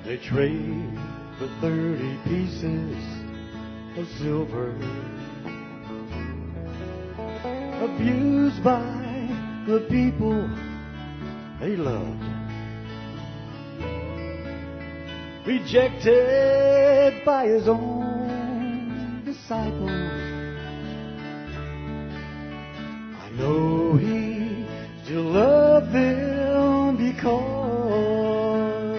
They trade for 30 pieces of silver, abused by the people they loved, rejected by his own disciples. I know he still loved them because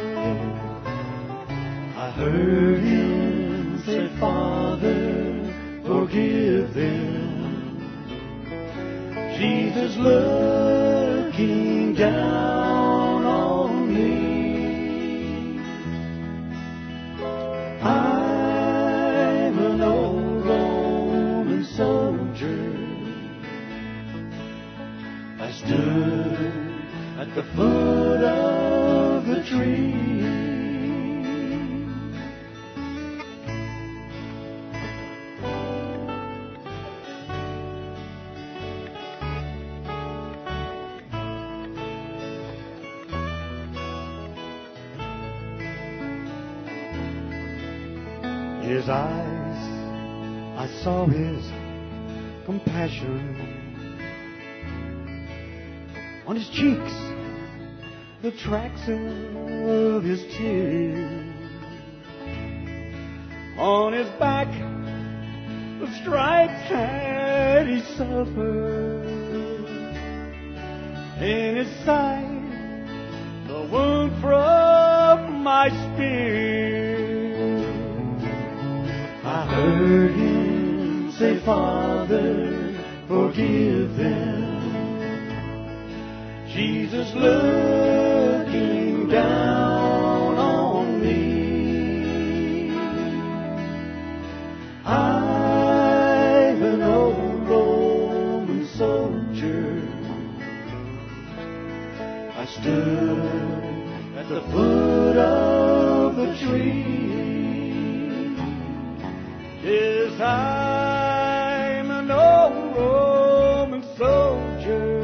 I heard him say, Father, forgive them. Jesus looking down on me. I'm an old Roman soldier. I stood at the foot of the tree. His eyes, I saw his compassion. On his cheeks, the tracks of his tears. On his back, the stripes that he suffered. In his side, the wound from my spear. I heard him say, Father, forgive them. Jesus looking down on me. I'm an old Roman soldier. I stood at the foot of the tree. Yes, I'm an old Roman soldier.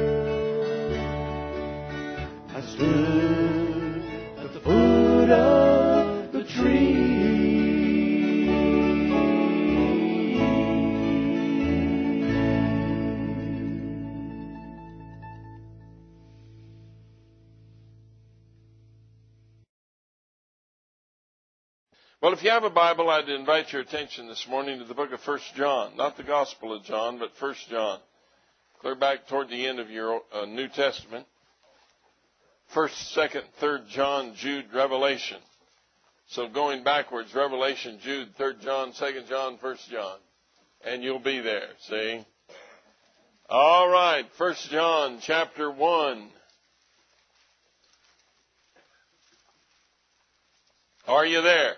I stood at the foot of the tree. Well, if you have a Bible, I'd invite your attention this morning to the book of 1 John. Not the Gospel of John, but 1 John. Clear back toward the end of your New Testament. 1st, 2nd, 3rd John, Jude, Revelation. So going backwards, Revelation, Jude, 3rd John, 2nd John, 1st John. And you'll be there, see? All right, 1 John chapter 1. Are you there?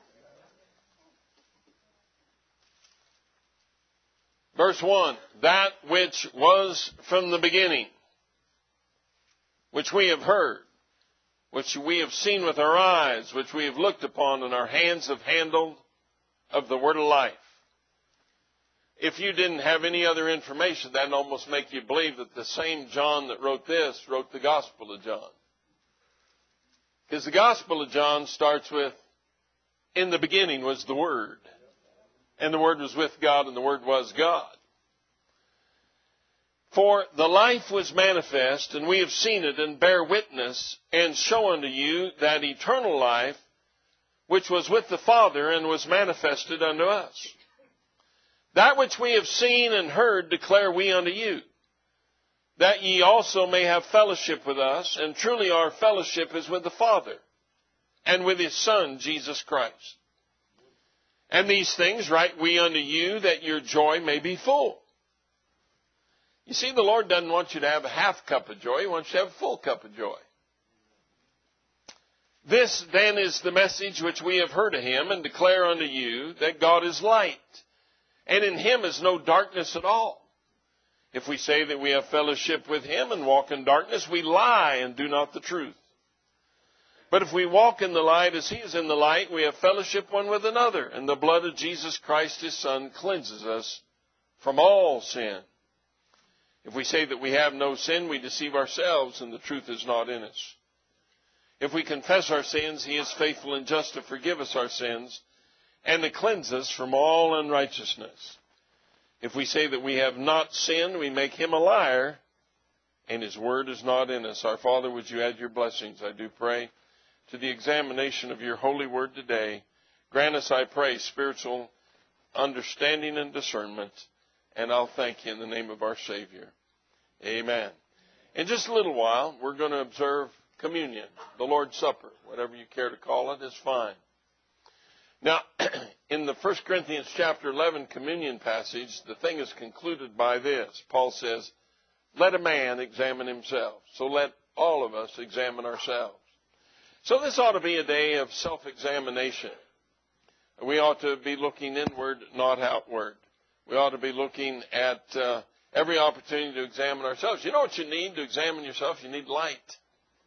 Verse 1, that which was from the beginning, which we have heard, which we have seen with our eyes, which we have looked upon and our hands have handled, of the word of life. If you didn't have any other information, that'd almost make you believe that the same John that wrote this wrote the Gospel of John. Because the Gospel of John starts with, in the beginning was the Word, and the Word was with God, and the Word was God. For the life was manifest, and we have seen it, and bear witness, and show unto you that eternal life, which was with the Father, and was manifested unto us. That which we have seen and heard declare we unto you, that ye also may have fellowship with us, and truly our fellowship is with the Father, and with His Son, Jesus Christ. And these things write we unto you, that your joy may be full. You see, the Lord doesn't want you to have a half cup of joy. He wants you to have a full cup of joy. This then is the message which we have heard of Him, and declare unto you, that God is light, and in Him is no darkness at all. If we say that we have fellowship with Him and walk in darkness, we lie and do not the truth. But if we walk in the light as He is in the light, we have fellowship one with another, and the blood of Jesus Christ His Son cleanses us from all sin. If we say that we have no sin, we deceive ourselves, and the truth is not in us. If we confess our sins, He is faithful and just to forgive us our sins and to cleanse us from all unrighteousness. If we say that we have not sinned, we make Him a liar, and His word is not in us. Our Father, would you add your blessings, I do pray, to the examination of your holy word today. Grant us, I pray, spiritual understanding and discernment, and I'll thank you in the name of our Savior. Amen. In just a little while, we're going to observe communion, the Lord's Supper. Whatever you care to call it is fine. Now, in the 1 Corinthians chapter 11 communion passage, the thing is concluded by this. Paul says, let a man examine himself. So let all of us examine ourselves. So this ought to be a day of self-examination. We ought to be looking inward, not outward. We ought to be looking at every opportunity to examine ourselves. You know what you need to examine yourself? You need light.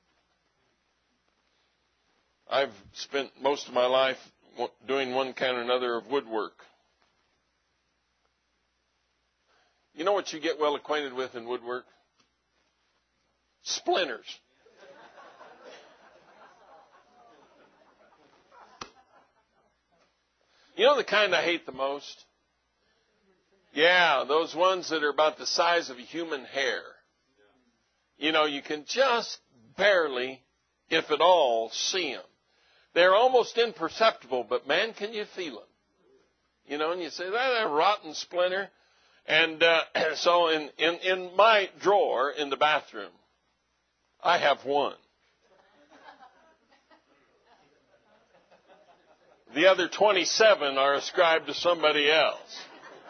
I've spent most of my life doing one kind or another of woodwork. You know what you get well acquainted with in woodwork? Splinters. You know the kind I hate the most? Yeah, those ones that are about the size of a human hair. You know, you can just barely, if at all, see them. They're almost imperceptible, but man, can you feel them? You know, and you say, that a rotten splinter. And so in my drawer in the bathroom, I have one. The other 27 are ascribed to somebody else.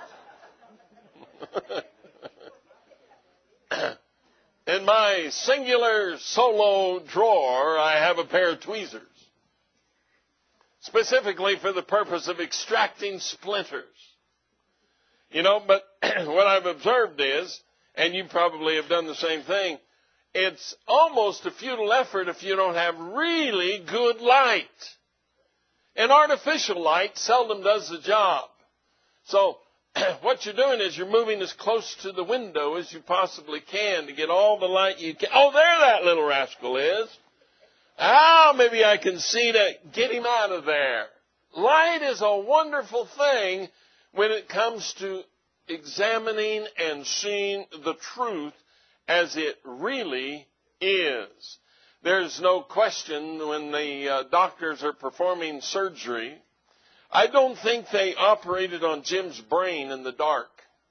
In my singular solo drawer, I have a pair of tweezers, specifically for the purpose of extracting splinters. You know, but what I've observed is, and you probably have done the same thing, it's almost a futile effort if you don't have really good light. And artificial light seldom does the job. So what you're doing is you're moving as close to the window as you possibly can to get all the light you can. Oh, there that little rascal is. Ah, maybe I can see to get him out of there. Light is a wonderful thing when it comes to examining and seeing the truth as it really is. There's no question when the doctors are performing surgery, I don't think they operated on Jim's brain in the dark.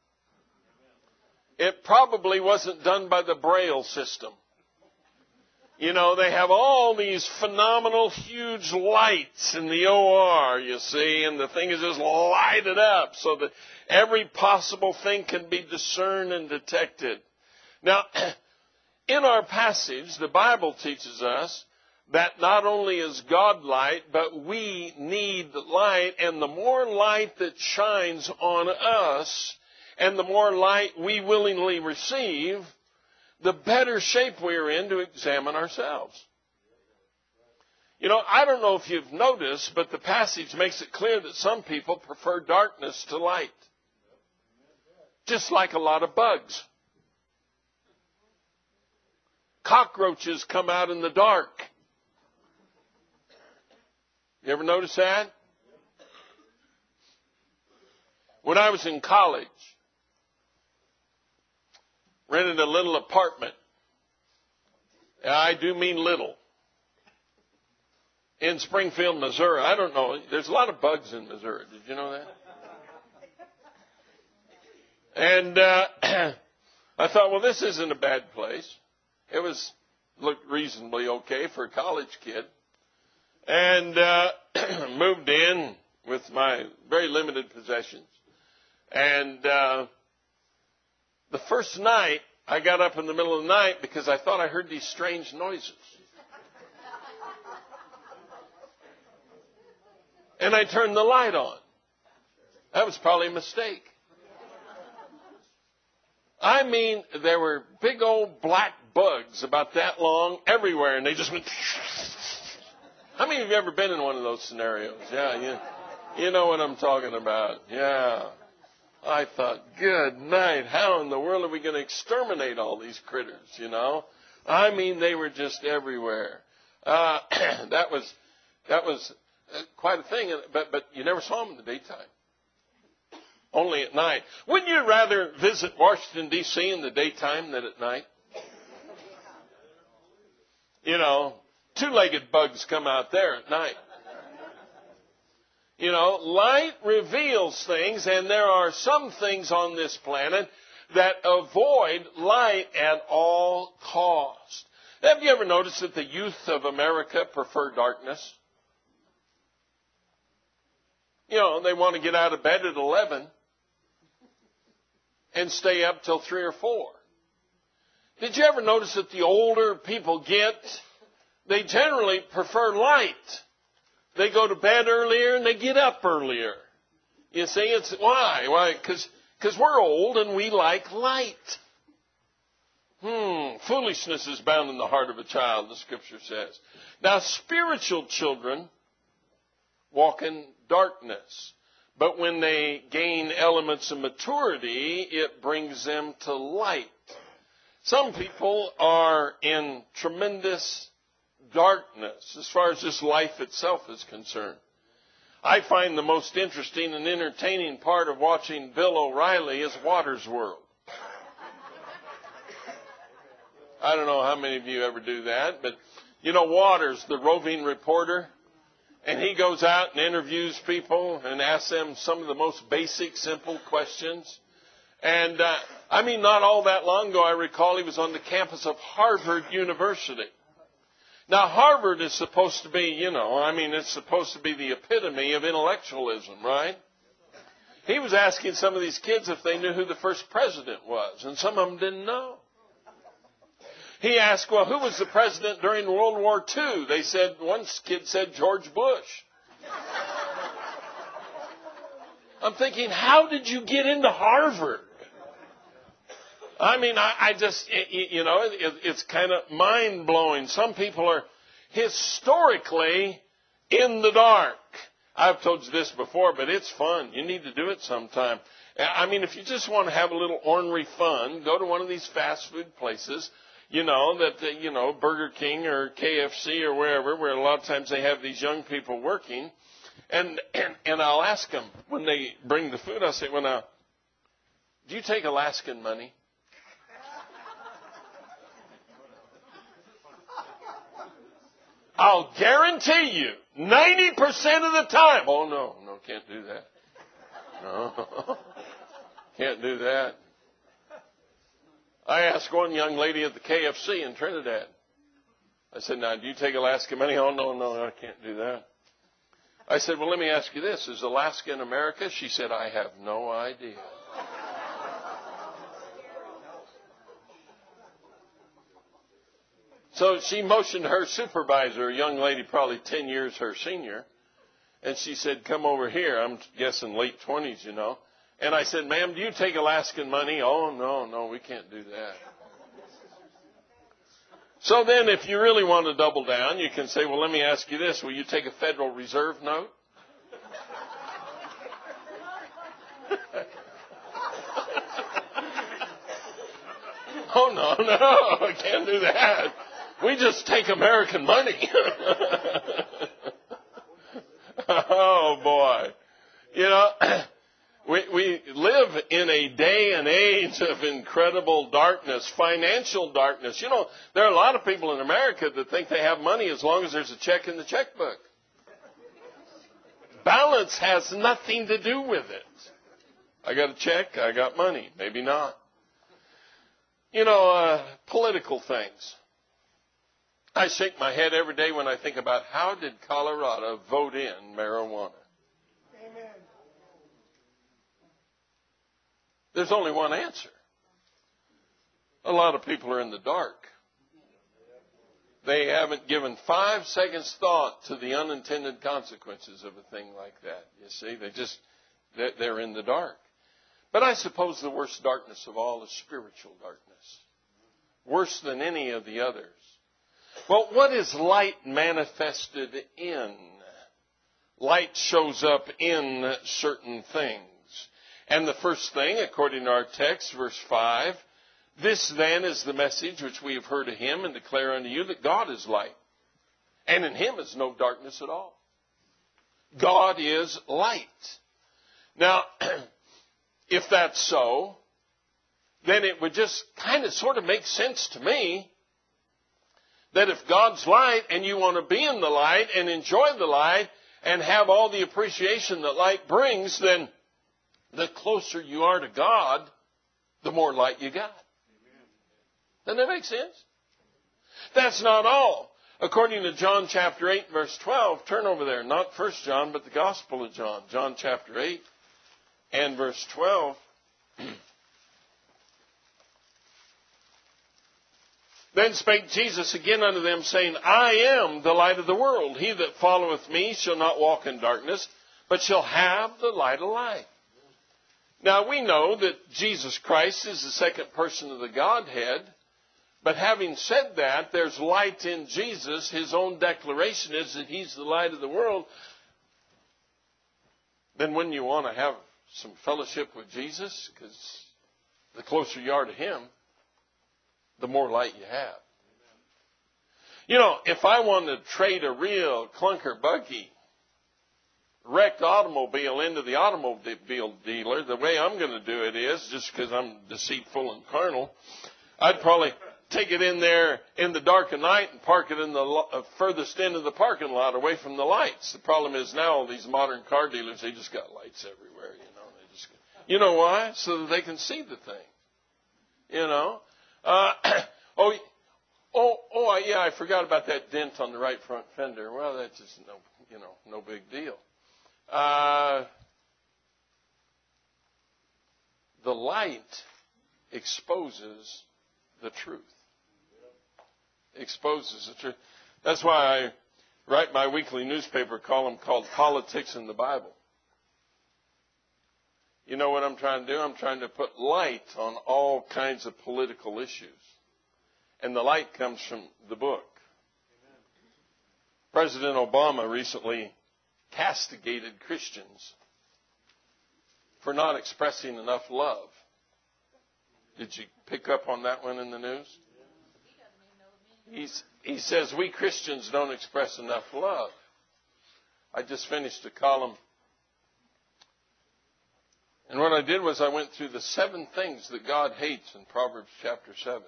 It probably wasn't done by the Braille system. You know, they have all these phenomenal, huge lights in the OR, you see, and the thing is just lighted up so that every possible thing can be discerned and detected. Now, in our passage, the Bible teaches us that not only is God light, but we need light, and the more light that shines on us, and the more light we willingly receive, the better shape we're in to examine ourselves. You know, I don't know if you've noticed, but the passage makes it clear that some people prefer darkness to light. Just like a lot of bugs. Cockroaches come out in the dark. You ever notice that? When I was in college, rented a little apartment. I do mean little. In Springfield, Missouri. I don't know. There's a lot of bugs in Missouri. Did you know that? And I thought, well, this isn't a bad place. It looked reasonably okay for a college kid. And moved in with my very limited possessions. And the first night, I got up in the middle of the night because I thought I heard these strange noises. And I turned the light on. That was probably a mistake. I mean, there were big old black bugs about that long everywhere, and they just went... How many of you have ever been in one of those scenarios? Yeah, you know what I'm talking about. Yeah. I thought, good night, how in the world are we going to exterminate all these critters, you know? I mean, they were just everywhere. That was quite a thing, but you never saw them in the daytime. Only at night. Wouldn't you rather visit Washington, D.C. in the daytime than at night? You know, two-legged bugs come out there at night. You know, light reveals things, and there are some things on this planet that avoid light at all costs. Have you ever noticed that the youth of America prefer darkness? You know, they want to get out of bed at 11 and stay up till 3 or 4. Did you ever notice that the older people get, they generally prefer light? They go to bed earlier and they get up earlier. You see, it's why? Why? Because we're old and we like light. Foolishness is bound in the heart of a child, the Scripture says. Now, spiritual children walk in darkness. But when they gain elements of maturity, it brings them to light. Some people are in tremendous darkness as far as this life itself is concerned. I find the most interesting and entertaining part of watching Bill O'Reilly is Watters' World. I don't know how many of you ever do that, but you know Watters, the roving reporter, and he goes out and interviews people and asks them some of the most basic, simple questions. And not all that long ago, I recall he was on the campus of Harvard University. Now, Harvard is supposed to be, it's supposed to be the epitome of intellectualism, right? He was asking some of these kids if they knew who the first president was, and some of them didn't know. He asked, well, who was the president during World War II? They said, one kid said George Bush. I'm thinking, how did you get into Harvard? It's kind of mind-blowing. Some people are historically in the dark. I've told you this before, but it's fun. You need to do it sometime. If you just want to have a little ornery fun, go to one of these fast food places, Burger King or KFC or wherever, where a lot of times they have these young people working. And I'll ask them when they bring the food, I'll say, well, now, do you take Alaskan money? I'll guarantee you, 90% of the time. Oh, no, can't do that. No, can't do that. I asked one young lady at the KFC in Trinidad. I said, now, do you take Alaska money? Oh, no, I can't do that. I said, well, let me ask you this. Is Alaska in America? She said, I have no idea. So she motioned her supervisor, a young lady probably 10 years her senior, and she said, come over here. I'm guessing late 20s, And I said, ma'am, do you take Alaskan money? Oh, no, we can't do that. So then if you really want to double down, you can say, well, let me ask you this. Will you take a Federal Reserve note? Oh, no, I can't do that. We just take American money. Oh, boy. We live in a day and age of incredible darkness, financial darkness. There are a lot of people in America that think they have money as long as there's a check in the checkbook. Balance has nothing to do with it. I got a check, I got money. Maybe not. Political things. I shake my head every day when I think about how did Colorado vote in marijuana? Amen. There's only one answer. A lot of people are in the dark. They haven't given 5 seconds thought to the unintended consequences of a thing like that. You see, they're in the dark. But I suppose the worst darkness of all is spiritual darkness. Worse than any of the others. Well, what is light manifested in? Light shows up in certain things. And the first thing, according to our text, verse 5, this then is the message which we have heard of him and declare unto you that God is light. And in Him is no darkness at all. God is light. Now, if that's so, then it would just kind of sort of make sense to me that if God's light and you want to be in the light and enjoy the light and have all the appreciation that light brings, then the closer you are to God, the more light you got. Doesn't that make sense? That's not all. According to John chapter 8, verse 12, turn over there, not 1 John, but the Gospel of John. John chapter 8 and verse 12. Then spake Jesus again unto them, saying, I am the light of the world. He that followeth me shall not walk in darkness, but shall have the light of life. Now we know that Jesus Christ is the second person of the Godhead. But having said that, there's light in Jesus. His own declaration is that He's the light of the world. Then wouldn't you want to have some fellowship with Jesus? Because the closer you are to Him, the more light you have. You know, if I wanted to trade a real clunker buggy, wrecked automobile into the automobile dealer, the way I'm going to do it is, just because I'm deceitful and carnal, I'd probably take it in there in the dark of night and park it in the furthest end of the parking lot away from the lights. The problem is now all these modern car dealers, they just got lights everywhere, you know. You know why? So that they can see the thing. You know. Yeah, I forgot about that dent on the right front fender. Well, that's just no big deal. The light exposes the truth. Exposes the truth. That's why I write my weekly newspaper column called Politics in the Bible. You know what I'm trying to do? I'm trying to put light on all kinds of political issues. And the light comes from the book. President Obama recently castigated Christians for not expressing enough love. Did you pick up on that one in the news? He says we Christians don't express enough love. I just finished a column. And what I did was I went through the 7 things that God hates in Proverbs chapter 7.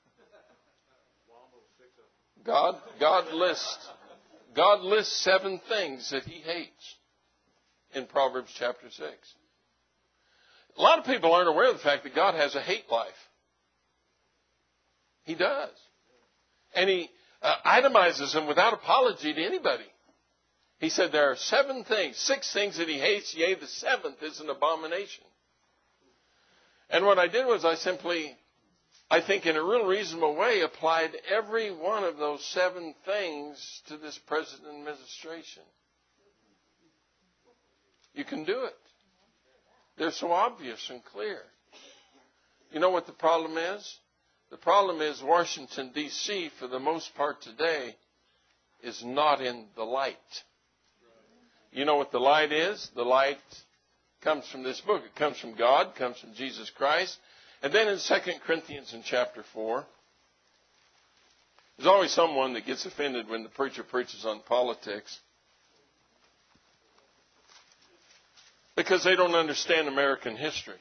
God lists 7 things that He hates in Proverbs chapter 6. A lot of people aren't aware of the fact that God has a hate life. He does. And He itemizes them without apology to anybody. He said there are 7 things, 6 things that He hates, yea, the 7th is an abomination. And what I did was I think in a real reasonable way, applied every one of those 7 things to this present administration. You can do it. They're so obvious and clear. You know what the problem is? The problem is Washington, D.C., for the most part today, is not in the light. You know what the light is? The light comes from this book. It comes from God, comes from Jesus Christ. And then in 2 Corinthians in chapter 4, there's always someone that gets offended when the preacher preaches on politics, because they don't understand American history.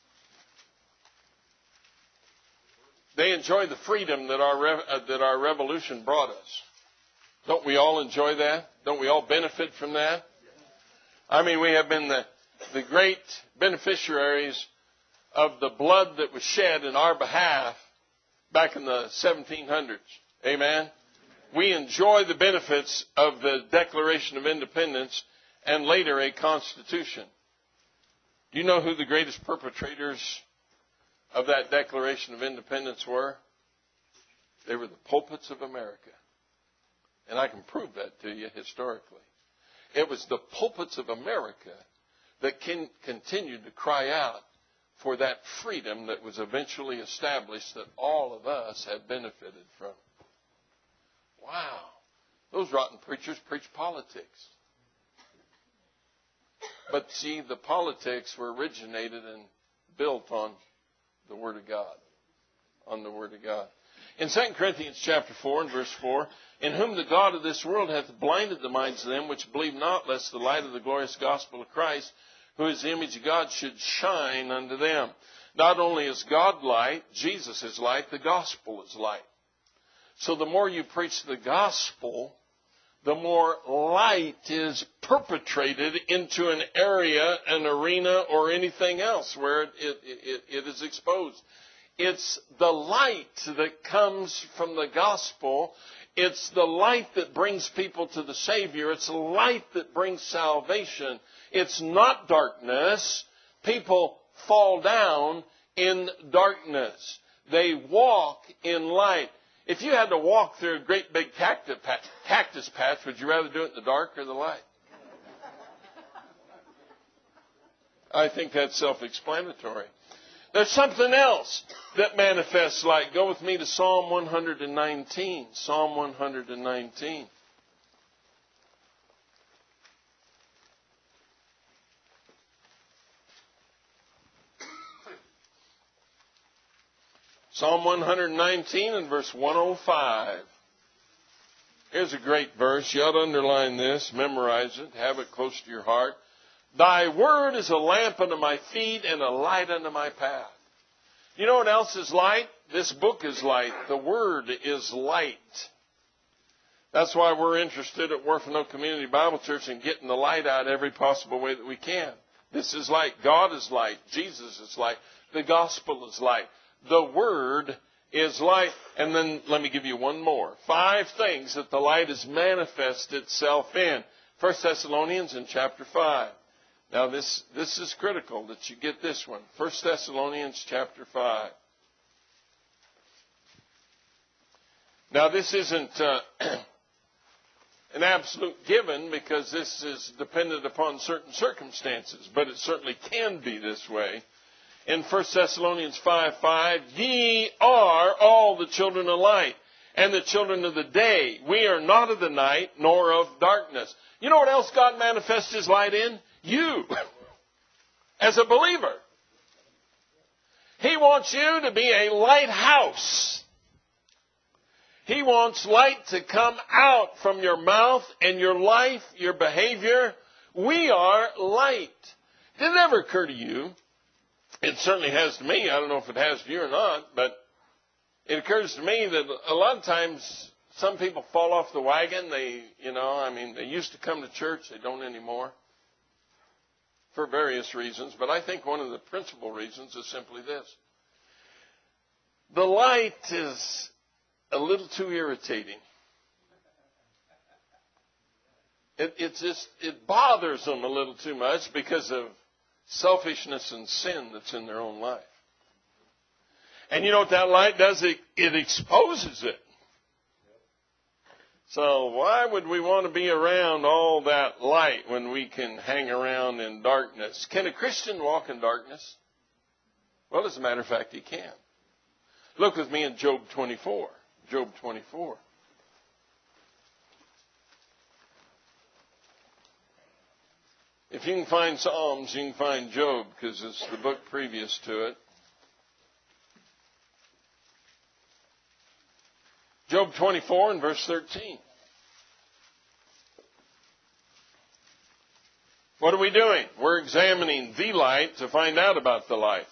They enjoy the freedom that our revolution brought us. Don't we all enjoy that? Don't we all benefit from that? I mean, we have been the great beneficiaries of the blood that was shed in our behalf back in the 1700s. Amen? We enjoy the benefits of the Declaration of Independence and later a Constitution. Do you know who the greatest perpetrators of that Declaration of Independence were? They were the pulpits of America. And I can prove that to you historically. It was the pulpits of America that continued to cry out for that freedom that was eventually established that all of us have benefited from. Wow. Those rotten preachers preach politics. But see, the politics were originated and built on the Word of God. On the Word of God. In 2 Corinthians chapter 4 and verse 4, in whom the God of this world hath blinded the minds of them which believe not, lest the light of the glorious gospel of Christ, who is the image of God, should shine unto them. Not only is God light, Jesus is light, the gospel is light. So the more you preach the gospel, the more light is perpetrated into an area, an arena, or anything else where it is exposed. It's the light that comes from the gospel. It's the light that brings people to the Savior. It's the light that brings salvation. It's not darkness. People fall down in darkness. They walk in light. If you had to walk through a great big cactus patch, would you rather do it in the dark or the light? I think that's self-explanatory. There's something else that manifests light. Go with me to Psalm 119. Psalm 119. Psalm 119 and verse 105. Here's a great verse. You ought to underline this, memorize it, have it close to your heart. Thy word is a lamp unto my feet and a light unto my path. You know what else is light? This book is light. The word is light. That's why we're interested at Orphan Oak Community Bible Church in getting the light out every possible way that we can. This is light. God is light. Jesus is light. The gospel is light. The word is light. And then let me give you one more. 5 things that the light has manifested itself in. 1 Thessalonians in chapter 5. Now this is critical that you get this one. 1 Thessalonians chapter 5. Now this isn't an absolute given because this is dependent upon certain circumstances, but it certainly can be this way. In 1 Thessalonians 5:5, ye are all the children of light and the children of the day. We are not of the night nor of darkness. You know what else God manifests His light in? You, as a believer. He wants you to be a lighthouse. He wants light to come out from your mouth and your life, your behavior. We are light. Did it ever occur to you? It certainly has to me. I don't know if it has to you or not, but it occurs to me that a lot of times some people fall off the wagon. They used to come to church. They don't anymore for various reasons. But I think one of the principal reasons is simply this. The light is a little too irritating. It bothers them a little too much because of selfishness and sin that's in their own life. And you know what that light does? It exposes it. So why would we want to be around all that light when we can hang around in darkness? Can a Christian walk in darkness? Well, as a matter of fact, he can. Look with me in Job 24. Job 24. If you can find Psalms, you can find Job, because it's the book previous to it. Job 24 and verse 13. What are we doing? We're examining the light to find out about the light.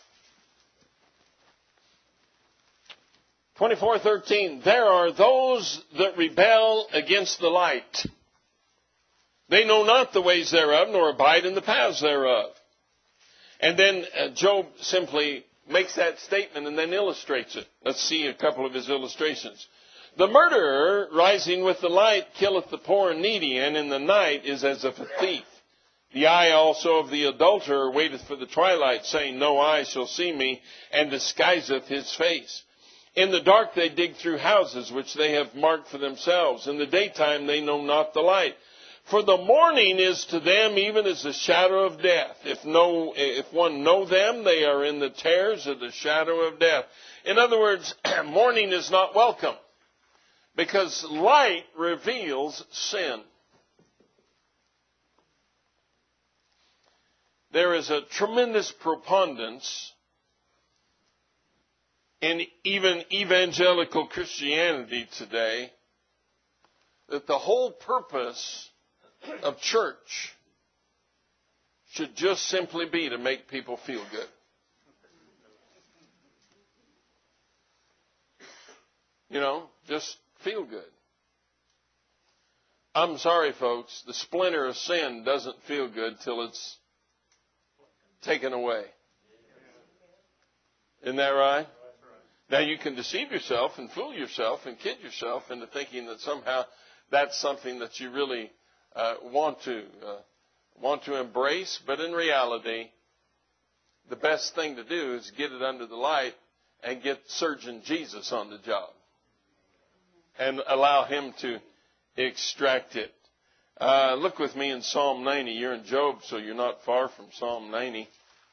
24:13. There are those that rebel against the light. They know not the ways thereof, nor abide in the paths thereof. And then Job simply makes that statement and then illustrates it. Let's see a couple of his illustrations. The murderer, rising with the light, killeth the poor and needy, and in the night is as of a thief. The eye also of the adulterer waiteth for the twilight, saying, no eye shall see me, and disguiseth his face. In the dark they dig through houses which they have marked for themselves. In the daytime they know not the light. For the morning is to them even as the shadow of death. If one know them, they are in the terrors of the shadow of death. In other words, morning is not welcome, because light reveals sin. There is a tremendous preponderance in even evangelical Christianity today that the whole purpose of church should just simply be to make people feel good. You know, just feel good. I'm sorry, folks, the splinter of sin doesn't feel good till it's taken away. Isn't that right? Now, you can deceive yourself and fool yourself and kid yourself into thinking that somehow that's something that you really want to embrace. But in reality, the best thing to do is get it under the light and get Surgeon Jesus on the job and allow him to extract it. Look with me in Psalm 90. You're in Job, so you're not far from Psalm 90.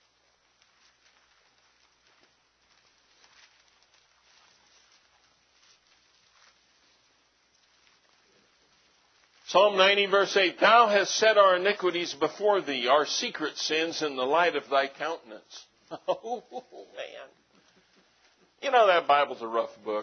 Psalm 90, verse 8, Thou hast set our iniquities before thee, our secret sins in the light of thy countenance. Oh, man. You know, that Bible's a rough book.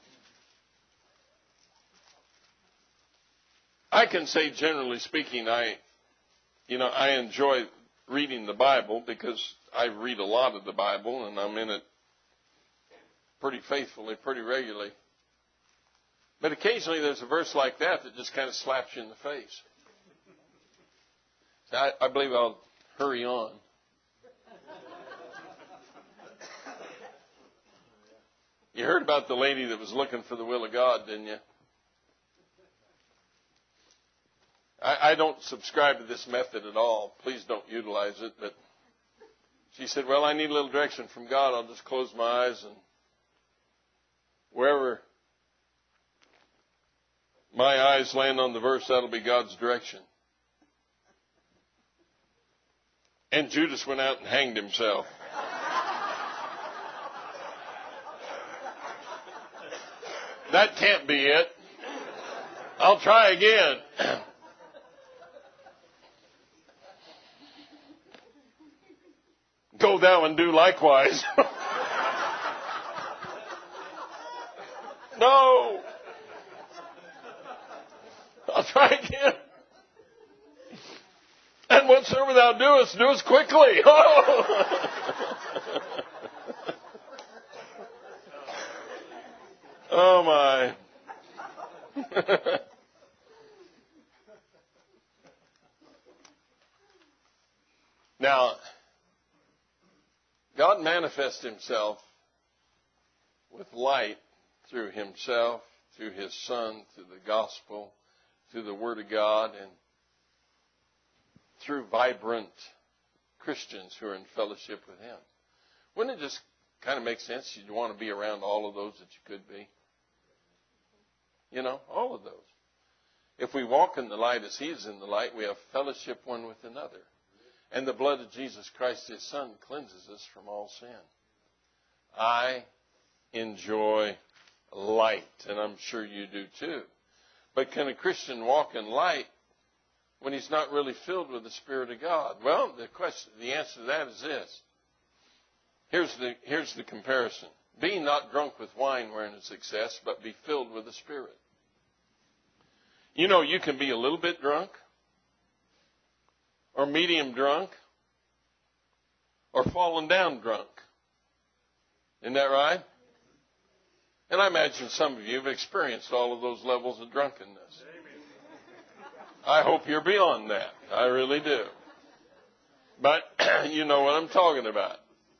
I can say, generally speaking, I enjoy reading the Bible because I read a lot of the Bible and I'm in it pretty faithfully, pretty regularly. But occasionally there's a verse like that just kind of slaps you in the face. So I believe I'll hurry on. You heard about the lady that was looking for the will of God, didn't you? I don't subscribe to this method at all. Please don't utilize it. But she said, well, I need a little direction from God. I'll just close my eyes and wherever my eyes land on the verse, that'll be God's direction. And Judas went out and hanged himself. That can't be it. I'll try again. Go thou and do likewise. No. I'll try again. And whatsoever thou doest, do it quickly. Oh. Oh my. Now, God manifests himself with light through himself, through his Son, through the gospel, through the Word of God, and through vibrant Christians who are in fellowship with him. Wouldn't it just kind of make sense you'd want to be around all of those that you could be? You know, all of those. If we walk in the light as he is in the light, we have fellowship one with another. And the blood of Jesus Christ, his Son, cleanses us from all sin. I enjoy light, and I'm sure you do too. But can a Christian walk in light when he's not really filled with the Spirit of God? Well, the answer to that is this. Here's the comparison. Be not drunk with wine wherein is excess, but be filled with the Spirit. You know, you can be a little bit drunk, or medium drunk, or fallen down drunk. Isn't that right? And I imagine some of you have experienced all of those levels of drunkenness. I hope you're beyond that. I really do. But you know what I'm talking about.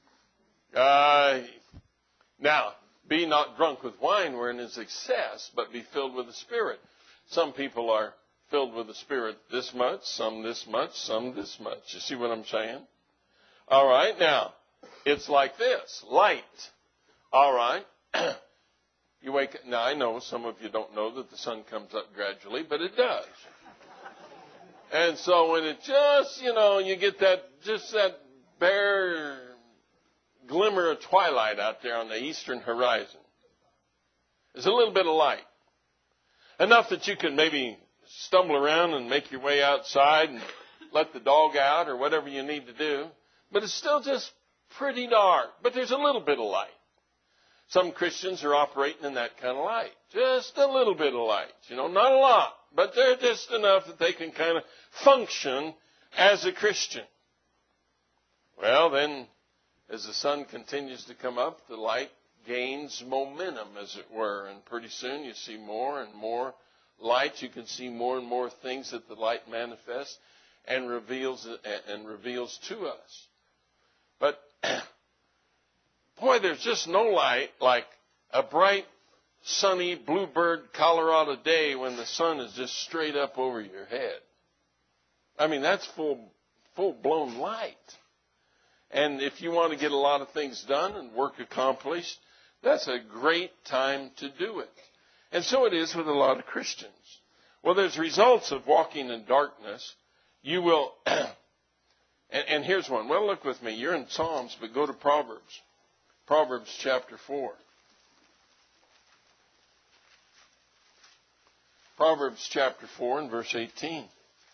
Now, be not drunk with wine wherein is excess, but be filled with the Spirit. Some people are filled with the Spirit this much, some this much, some this much. You see what I'm saying? All right, now, it's like this. Light. All right. You wake up. Now, I know some of you don't know that the sun comes up gradually, but it does. And so when it just, you get that bare glimmer of twilight out there on the eastern horizon. There's a little bit of light. Enough that you can maybe stumble around and make your way outside and let the dog out or whatever you need to do. But it's still just pretty dark. But there's a little bit of light. Some Christians are operating in that kind of light. Just a little bit of light. Not a lot, but they're just enough that they can kind of function as a Christian. Well, then, as the sun continues to come up, the light gains momentum, as it were. And pretty soon you see more and more light. You can see more and more things that the light manifests and reveals to us. But, boy, there's just no light like a bright, sunny, bluebird Colorado day when the sun is just straight up over your head. I mean, that's full-blown light. And if you want to get a lot of things done and work accomplished, that's a great time to do it. And so it is with a lot of Christians. Well, there's results of walking in darkness. You will, and here's one. Well, look with me. You're in Psalms, but go to Proverbs. Proverbs chapter 4. Proverbs chapter 4 and verse 18.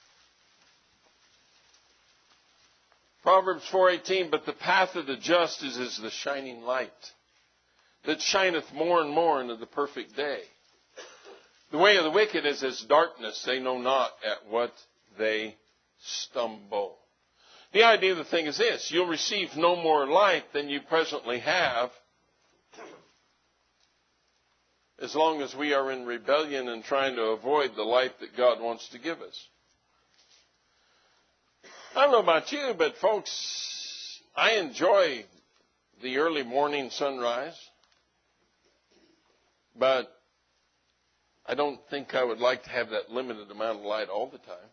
Proverbs 4:18, but the path of the just is as the shining light, that shineth more and more into the perfect day. The way of the wicked is as darkness, they know not at what they stumble. The idea of the thing is this: you'll receive no more light than you presently have as long as we are in rebellion and trying to avoid the light that God wants to give us. I don't know about you, but folks, I enjoy the early morning sunrise, but I don't think I would like to have that limited amount of light all the time.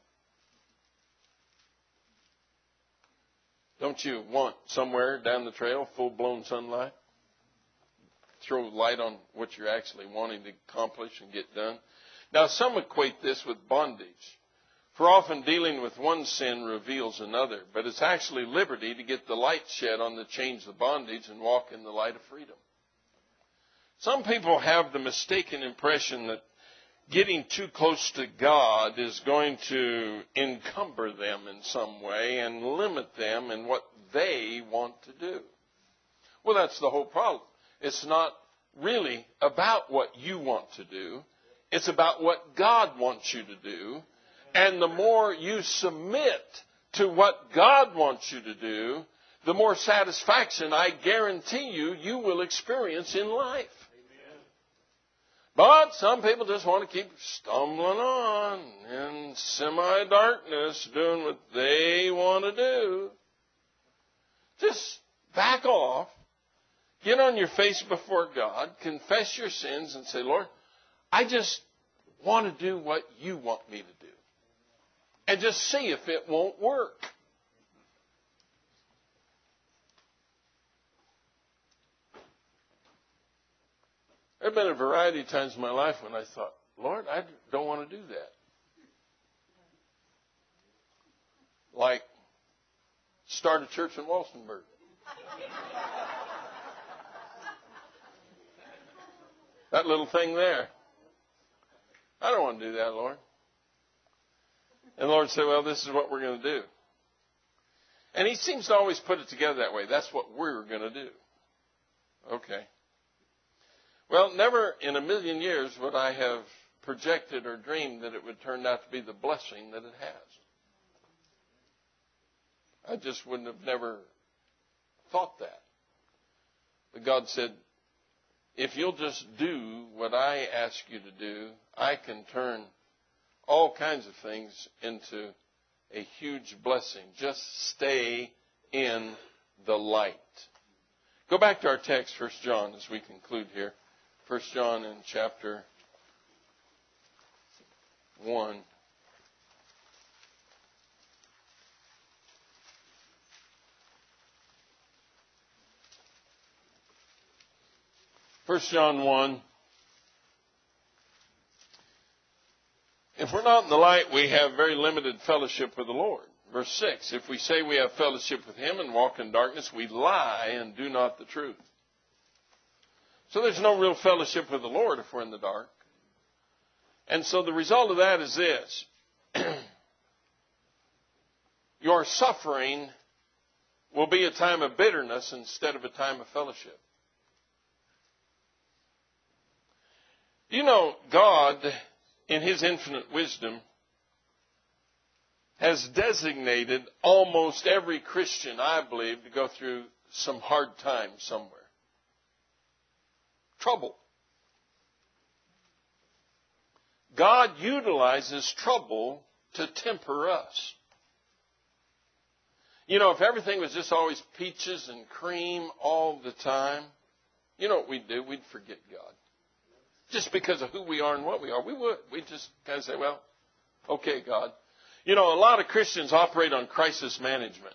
Don't you want somewhere down the trail full-blown sunlight? Throw light on what you're actually wanting to accomplish and get done. Now, some equate this with bondage. For often dealing with one sin reveals another, but it's actually liberty to get the light shed on the chains of bondage and walk in the light of freedom. Some people have the mistaken impression that getting too close to God is going to encumber them in some way and limit them in what they want to do. Well, that's the whole problem. It's not really about what you want to do. It's about what God wants you to do. And the more you submit to what God wants you to do, the more satisfaction, I guarantee you, you will experience in life. Amen. But some people just want to keep stumbling on in semi-darkness, doing what they want to do. Just back off. Get on your face before God. Confess your sins and say, Lord, I just want to do what you want me to do. And just see if it won't work. There have been a variety of times in my life when I thought, Lord, I don't want to do that. Like, start a church in Walsenburg. That little thing there. I don't want to do that, Lord. And the Lord said, well, this is what we're going to do. And He seems to always put it together that way. That's what we're going to do. Okay. Well, never in a million years would I have projected or dreamed that it would turn out to be the blessing that it has. I just wouldn't have never thought that. But God said, if you'll just do what I ask you to do, I can turn all kinds of things into a huge blessing. Just stay in the light. Go back to our text, 1 John, as we conclude here. 1 John in chapter 1. First John 1. If we're not in the light, we have very limited fellowship with the Lord. Verse 6, if we say we have fellowship with Him and walk in darkness, we lie and do not the truth. So there's no real fellowship with the Lord if we're in the dark. And so the result of that is this. Your suffering will be a time of bitterness instead of a time of fellowship. You know, God, in His infinite wisdom, has designated almost every Christian, I believe, to go through some hard times somewhere. Trouble. God utilizes trouble to temper us. You know, if everything was just always peaches and cream all the time, you know what we'd do? We'd forget God. Just because of who we are and what we are. We would. We'd just kind of say, well, okay, God. You know, a lot of Christians operate on crisis management.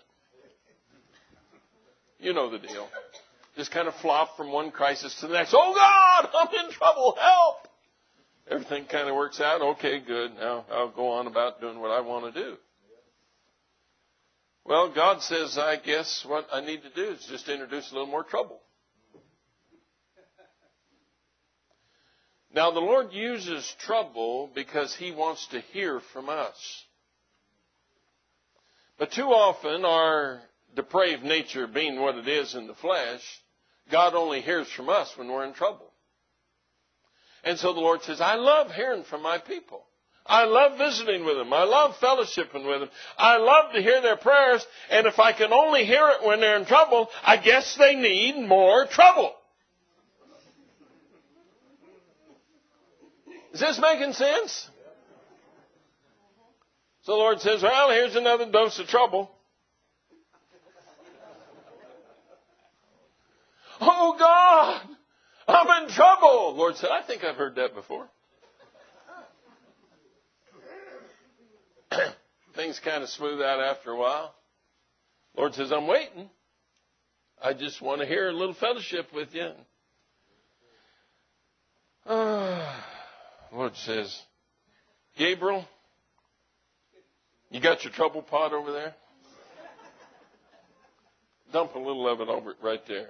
You know the deal. Just kind of flop from one crisis to the next. Oh, God, I'm in trouble. Help. Everything kind of works out. Okay, good. Now I'll go on about doing what I want to do. Well, God says, I guess what I need to do is just introduce a little more trouble. Now, the Lord uses trouble because He wants to hear from us. But too often, our depraved nature being what it is in the flesh, God only hears from us when we're in trouble. And so the Lord says, I love hearing from my people. I love visiting with them. I love fellowshipping with them. I love to hear their prayers. And if I can only hear it when they're in trouble, I guess they need more trouble. Is this making sense? So the Lord says, well, here's another dose of trouble. Oh, God, I'm in trouble. The Lord said, I think I've heard that before. Things kind of smooth out after a while. The Lord says, I'm waiting. I just want to hear a little fellowship with you. The Lord says, Gabriel, you got your trouble pot over there? Dump a little of it over right there.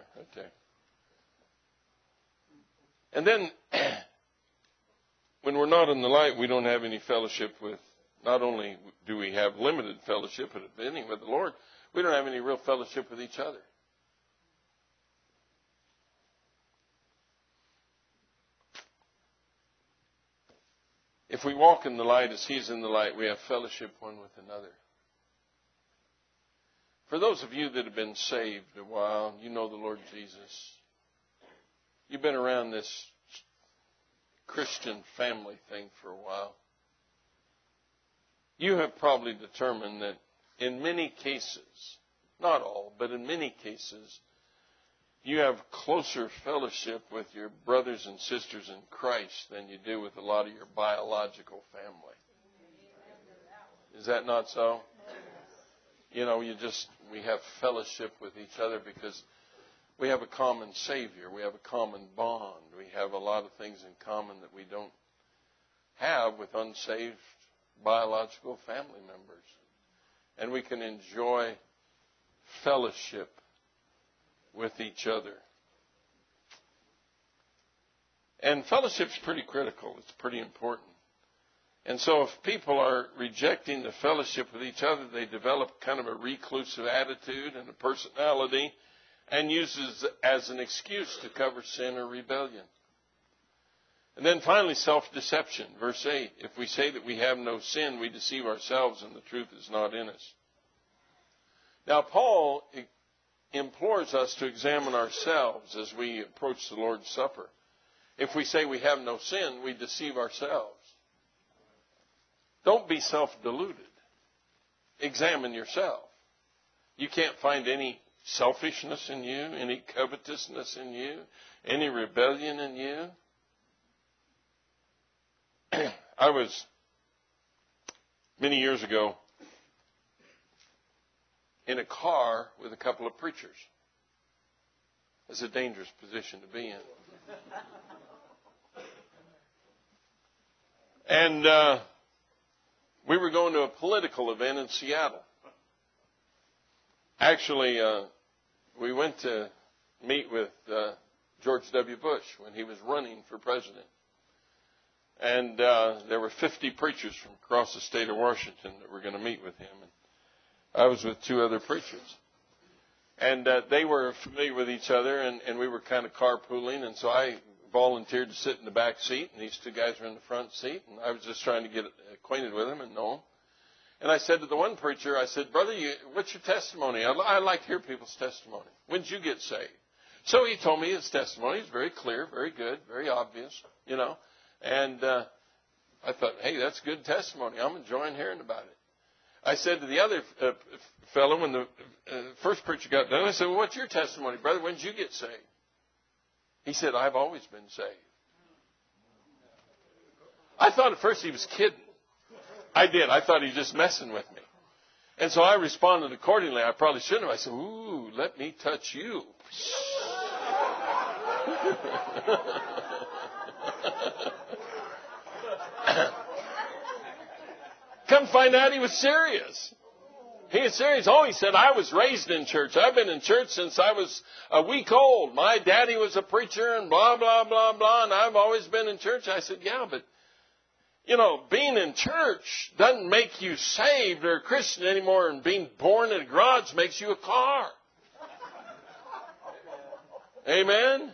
And then, when we're not in the light, we don't have any fellowship with, not only do we have limited fellowship at the beginning with the Lord, we don't have any real fellowship with each other. If we walk in the light as He's in the light, we have fellowship one with another. For those of you that have been saved a while, you know the Lord Jesus. You've been around this Christian family thing for a while. You have probably determined that in many cases, not all, but in many cases, you have closer fellowship with your brothers and sisters in Christ than you do with a lot of your biological family. Is that not so? You know, we have fellowship with each other because we have a common Savior. We have a common bond. We have a lot of things in common that we don't have with unsaved biological family members. And we can enjoy fellowship with each other. And fellowship's pretty critical. It's pretty important. And so if people are rejecting the fellowship with each other, they develop kind of a reclusive attitude and a personality and uses it as an excuse to cover sin or rebellion. And then finally, self-deception. Verse 8, if we say that we have no sin, we deceive ourselves and the truth is not in us. Now, Paul implores us to examine ourselves as we approach the Lord's Supper. If we say we have no sin, we deceive ourselves. Don't be self-deluded. Examine yourself. You can't find any selfishness in you, any covetousness in you, any rebellion in you. I was, many years ago, in a car with a couple of preachers. It's a dangerous position to be in. And we were going to a political event in Seattle. Actually, we went to meet with George W. Bush when he was running for president. And there were 50 preachers from across the state of Washington that were going to meet with him. And I was with two other preachers. And they were familiar with each other, and we were kind of carpooling. And so I volunteered to sit in the back seat, and these two guys were in the front seat, and I was just trying to get acquainted with them and know them. And I said to the one preacher, I said, brother, what's your testimony? I like to hear people's testimony. When did you get saved? So he told me his testimony. It's very clear, very good, very obvious, you know. And I thought, hey, that's good testimony. I'm enjoying hearing about it. I said to the other fellow, when the first preacher got done, I said, well, what's your testimony, brother? When did you get saved? He said, I've always been saved. I thought at first he was kidding. I did. I thought he was just messing with me. And so I responded accordingly. I probably shouldn't have. I said, ooh, let me touch you. Come find out he was serious. He was serious. Oh, he said, I was raised in church. I've been in church since I was a week old. My daddy was a preacher and blah, blah, blah, blah, and I've always been in church. I said, yeah, but, you know, being in church doesn't make you saved or a Christian anymore, and being born in a garage makes you a car. Amen?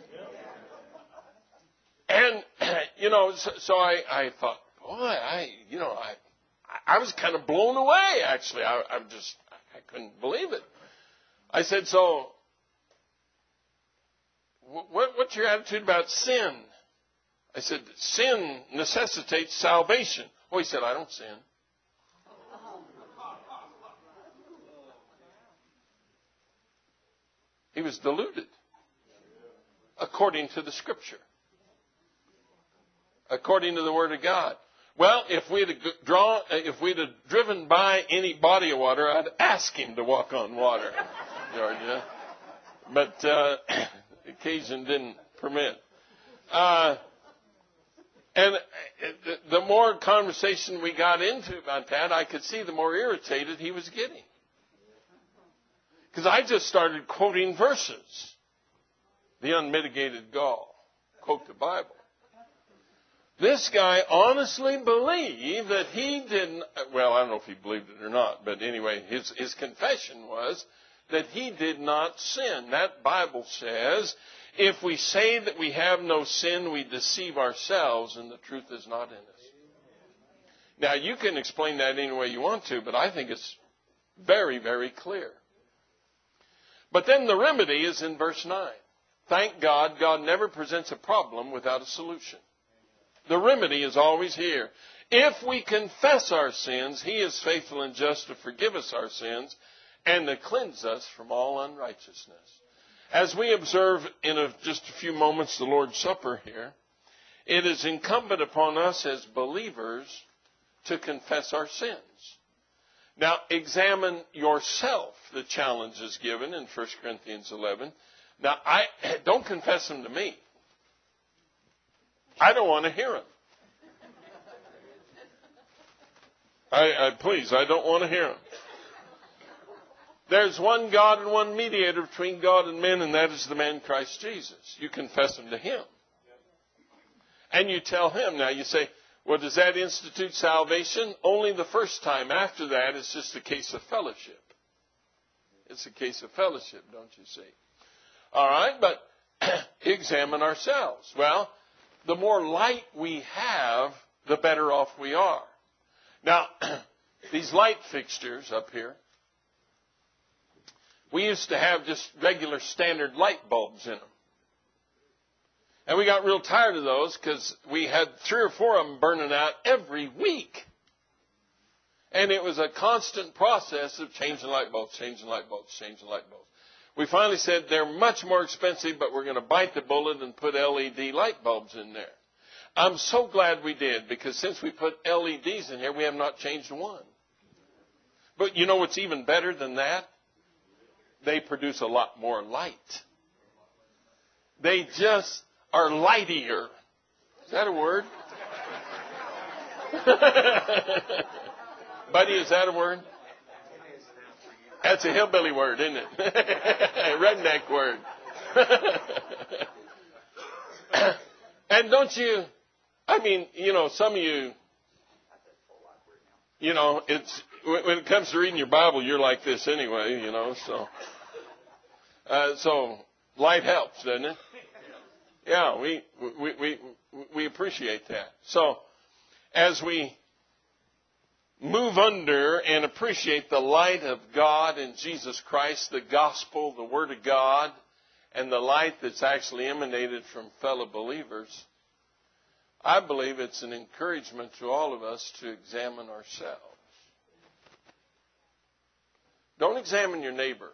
And, you know, so I thought, boy, I was kind of blown away, actually. I couldn't believe it. I said, so, what's your attitude about sin? I said, sin necessitates salvation. Oh, he said, I don't sin. He was deluded, according to the Scripture, according to the Word of God. Well, if we'd have driven by any body of water, I'd ask him to walk on water, Georgia. But the occasion didn't permit. And the more conversation we got into about that, I could see the more irritated he was getting. Because I just started quoting verses. The unmitigated gall. Quote the Bible. This guy honestly believed that he didn't, well, I don't know if he believed it or not, but anyway, his confession was that he did not sin. That Bible says, if we say that we have no sin, we deceive ourselves and the truth is not in us. Now, you can explain that any way you want to, but I think it's very, very clear. But then the remedy is in verse 9. Thank God, God never presents a problem without a solution. The remedy is always here. If we confess our sins, he is faithful and just to forgive us our sins and to cleanse us from all unrighteousness. As we observe in just a few moments the Lord's Supper here, it is incumbent upon us as believers to confess our sins. Now, examine yourself, the challenge is given in 1 Corinthians 11. Now, don't confess them to me. I don't want to hear them. Please, I don't want to hear them. There's one God and one mediator between God and men, and that is the man Christ Jesus. You confess him to him. And you tell him. Now you say, well, does that institute salvation? Only the first time. After that, it's just a case of fellowship. It's a case of fellowship, don't you see? All right, but examine ourselves. Well, the more light we have, the better off we are. Now, these light fixtures up here, we used to have just regular standard light bulbs in them. And we got real tired of those because we had 3 or 4 of them burning out every week. And it was a constant process of changing light bulbs, changing light bulbs, changing light bulbs. We finally said they're much more expensive, but we're going to bite the bullet and put LED light bulbs in there. I'm so glad we did, because since we put LEDs in here, we have not changed one. But you know what's even better than that? They produce a lot more light. They just are lightier. Is that a word? Buddy, is that a word? That's a hillbilly word, isn't it? Redneck word. And don't you, I mean, you know, some of you, you know, it's, when it comes to reading your Bible, you're like this anyway, you know, so light helps, doesn't it? Yeah, we appreciate that. So, as we move under and appreciate the light of God in Jesus Christ, the gospel, the Word of God, and the light that's actually emanated from fellow believers, I believe it's an encouragement to all of us to examine ourselves. Don't examine your neighbor.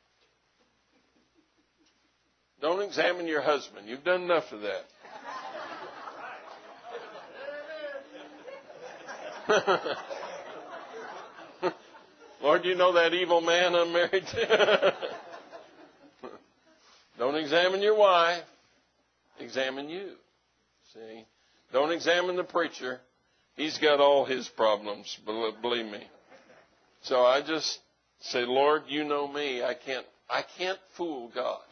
Don't examine your husband. You've done enough of that. Lord, you know that evil man I'm married to? Don't examine your wife. Examine you. See? Don't examine the preacher. He's got all his problems, believe me. So I just say, Lord, you know me. I can't fool God.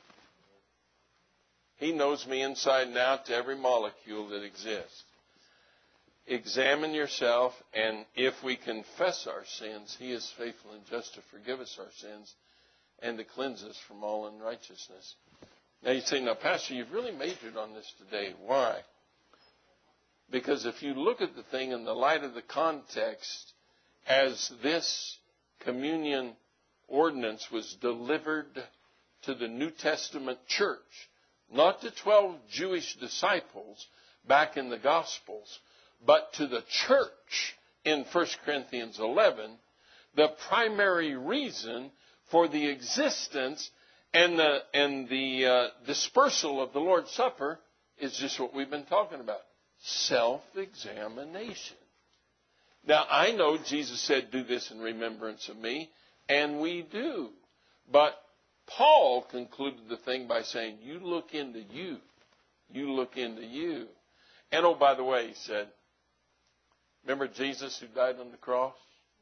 He knows me inside and out to every molecule that exists. Examine yourself, and if we confess our sins, He is faithful and just to forgive us our sins and to cleanse us from all unrighteousness. Now you say, now Pastor, you've really majored on this today. Why? Because if you look at the thing in the light of the context, as this communion ordinance was delivered to the New Testament church, not to 12 Jewish disciples back in the Gospels, but to the church in 1 Corinthians 11, the primary reason for the existence and the dispersal of the Lord's Supper is just what we've been talking about. Self-examination. Now, I know Jesus said, do this in remembrance of me, and we do. But Paul concluded the thing by saying, you look into you. You look into you. And oh, by the way, he said, remember Jesus who died on the cross?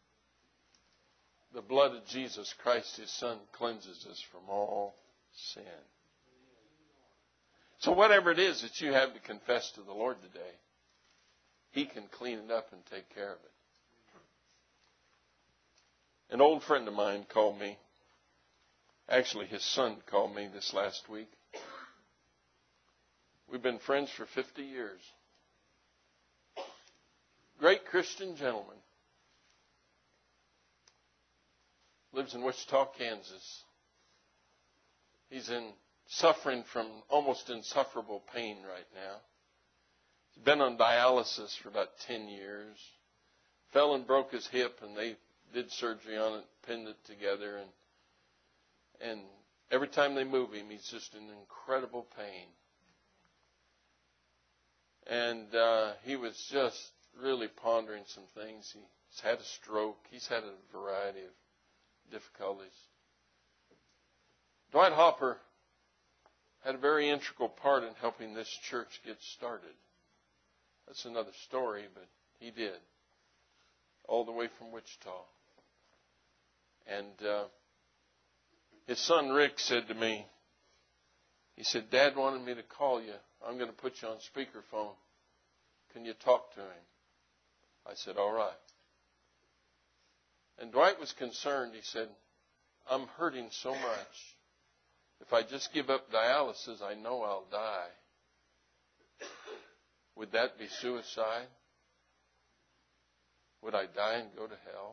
The blood of Jesus Christ, His Son, cleanses us from all sin. So whatever it is that you have to confess to the Lord today, He can clean it up and take care of it. An old friend of mine called me. Actually, his son called me this last week. We've been friends for 50 years. Great Christian gentleman. Lives in Wichita, Kansas. He's suffering from almost insufferable pain right now. He's been on dialysis for about 10 years. Fell and broke his hip, and they did surgery on it, pinned it together, and every time they move him, he's just in incredible pain. And he was just really pondering some things. He's had a stroke. He's had a variety of difficulties. Dwight Hopper had a very integral part in helping this church get started. That's another story, but he did. All the way from Wichita. And his son Rick said to me, he said, Dad wanted me to call you. I'm going to put you on speakerphone. Can you talk to him? I said, all right. And Dwight was concerned. He said, I'm hurting so much. If I just give up dialysis, I know I'll die. Would that be suicide? Would I die and go to hell?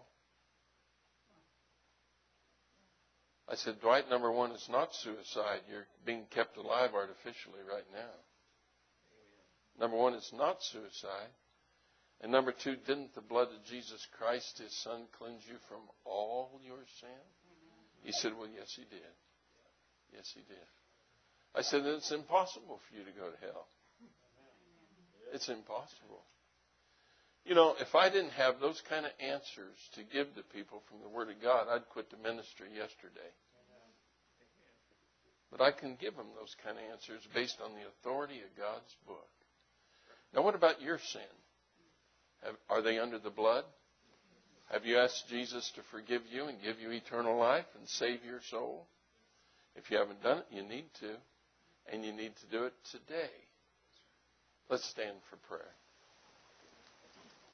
I said, Dwight, number one, it's not suicide. You're being kept alive artificially right now. Number one, it's not suicide. And number two, didn't the blood of Jesus Christ, His Son, cleanse you from all your sin? He said, well, yes, He did. Yes, He did. I said, it's impossible for you to go to hell. It's impossible. You know, if I didn't have those kind of answers to give to people from the Word of God, I'd quit the ministry yesterday. But I can give them those kind of answers based on the authority of God's book. Now, what about your sin? Are they under the blood? Have you asked Jesus to forgive you and give you eternal life and save your soul? If you haven't done it, you need to. And you need to do it today. Let's stand for prayer.